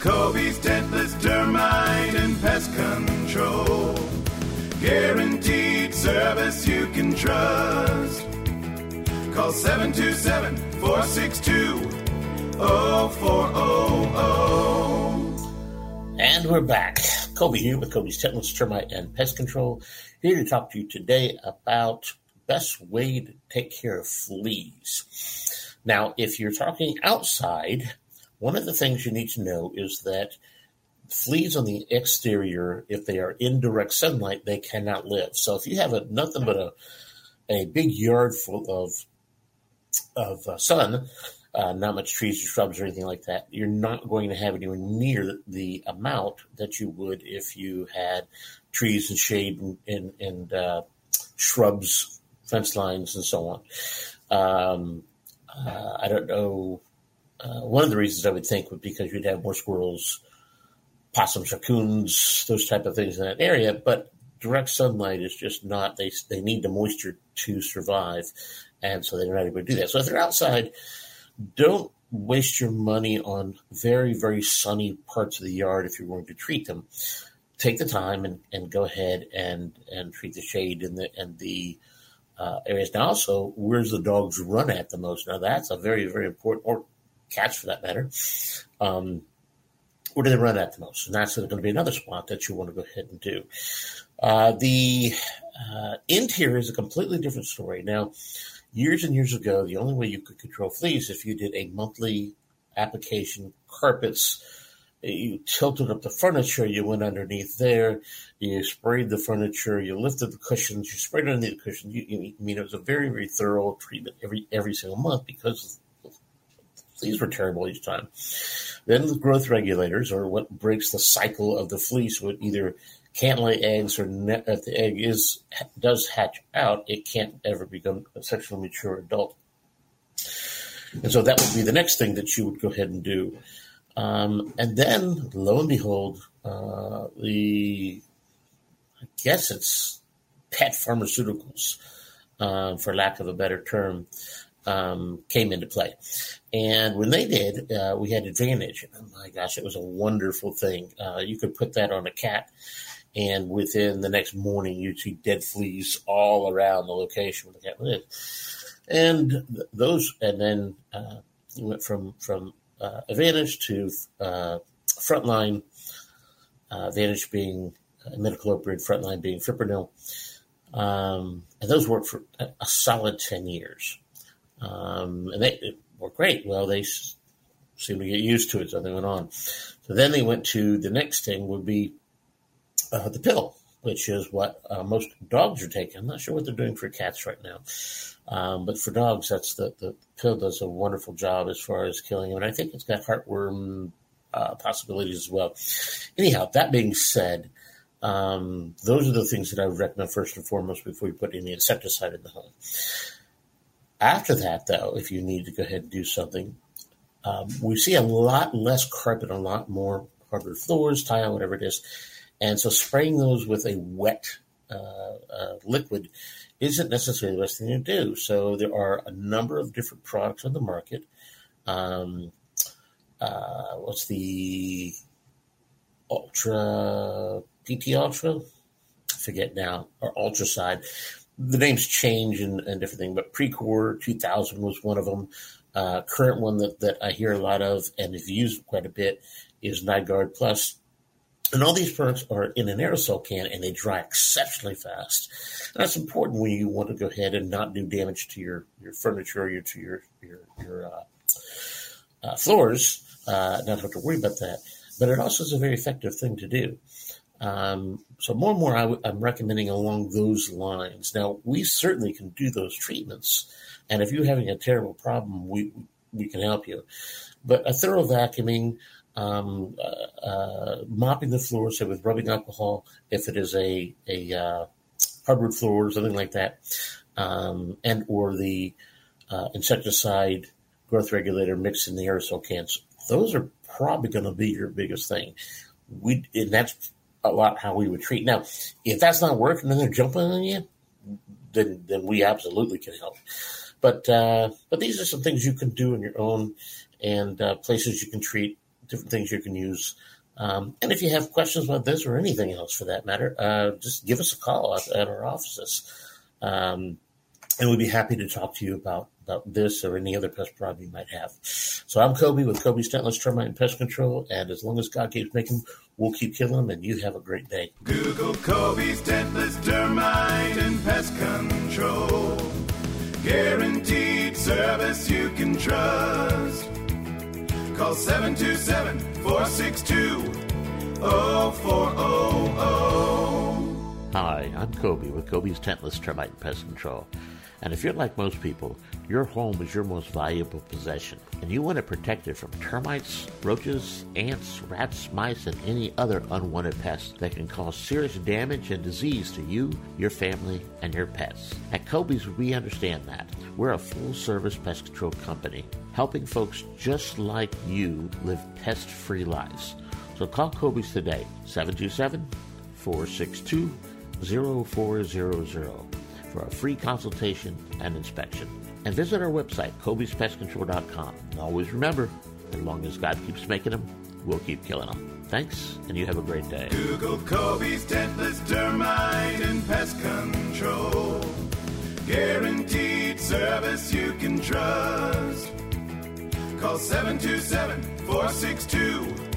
Kobe's Dentless Termite and Pest Control. Guaranteed service you can trust. Call 727-462-0400. And we're back. Kobe here with Kobe's Dentless Termite and Pest Control. Here to talk to you today about best way to take care of fleas. Now, if you're talking outside, one of the things you need to know is that fleas on the exterior, if they are in direct sunlight, they cannot live. So if you have nothing but a big yard full of sun, not much trees or shrubs or anything like that, you're not going to have anywhere near the amount that you would if you had trees and shade and shrubs, fence lines, and so on. I don't know. One of the reasons I would think would be because you'd have more squirrels, possums, raccoons, those type of things in that area. But direct sunlight is just not. They need the moisture to survive, and so they're not able to do that. So if they're outside, don't waste your money on very, very sunny parts of the yard if you're going to treat them. Take the time and go ahead and treat the shade and the areas. Now, also, where's the dogs run at the most? Now, that's a very, very important, or cats for that matter. Where do they run at the most? And that's going to be another spot that you want to go ahead and do. The interior is a completely different story. Now, years and years ago, the only way you could control fleas if you did a monthly application, carpets, you tilted up the furniture, you went underneath there, you sprayed the furniture, you lifted the cushions, you sprayed underneath the cushions. I mean, it was a very, very thorough treatment every single month because fleas were terrible each time. Then the growth regulators, or what breaks the cycle of the flea, so it either can't lay eggs, or if the egg does hatch out, it can't ever become a sexually mature adult. And so that would be the next thing that you would go ahead and do. And then, lo and behold, I guess it's pet pharmaceuticals, for lack of a better term, came into play. And when they did, we had Advantage. And oh my gosh, it was a wonderful thing. You could put that on a cat, and within the next morning, you'd see dead fleas all around the location where the cat lived. And then we went from Advantage to Frontline, Advantage being imidacloprid, Frontline being Fipronil. And those worked for a solid 10 years. And they worked great. Well, they seemed to get used to it, so they went on. So then they went to the next thing would be the pill, which is what most dogs are taking. I'm not sure what they're doing for cats right now. But for dogs, that's the pill does a wonderful job as far as killing them. And I think it's got heartworm possibilities as well. Anyhow, that being said, those are the things that I would recommend first and foremost before you put any insecticide in the home. After that, though, if you need to go ahead and do something, we see a lot less carpet, a lot more hardwood floors, tile, whatever it is. And so spraying those with a wet liquid isn't necessarily the best thing to do. So there are a number of different products on the market. What's the Ultra, PT Ultra? I forget now, or Ultracide. The names change and different things, but Precor 2000 was one of them. Current one that I hear a lot of and have used quite a bit is NiGuard Plus. And all these products are in an aerosol can, and they dry exceptionally fast. And that's important when you want to go ahead and not do damage to your furniture or to your floors. Not have to worry about that. But it also is a very effective thing to do. So more and more, I'm recommending along those lines. Now, we certainly can do those treatments. And if you're having a terrible problem, we can help you. But a thorough vacuuming, mopping the floor, say with rubbing alcohol, if it is a hardwood floor or something like that, and or the insecticide growth regulator mixed in the aerosol cans, those are probably going to be your biggest thing. And that's a lot how we would treat. Now, if that's not working and they're jumping on you, then we absolutely can help. But these are some things you can do on your own, and places you can treat different things you can use. And if you have questions about this or anything else for that matter, just give us a call at our offices. And we'd be happy to talk to you about this or any other pest problem you might have. So I'm Kobe with Kobe's Dentless Termite and Pest Control, and as long as God keeps making them, we'll keep killing them, and you have a great day. Google Kobe's Dentless Termite and Pest Control. Guaranteed service you can trust. Call 727-462-0400. Hi, I'm Kobe with Kobe's Dentless Termite and Pest Control. And if you're like most people, your home is your most valuable possession, and you want to protect it from termites, roaches, ants, rats, mice, and any other unwanted pests that can cause serious damage and disease to you, your family, and your pets. At Kobe's, we understand that. We're a full-service pest control company, helping folks just like you live pest-free lives. So call Kobe's today, 727-462-0400. for a free consultation and inspection. And visit our website, kobespestcontrol.com. And always remember, as long as God keeps making them, we'll keep killing them. Thanks, and you have a great day. Google Kobe's Dentless Termite and Pest Control. Guaranteed service you can trust. Call 727-462-0400.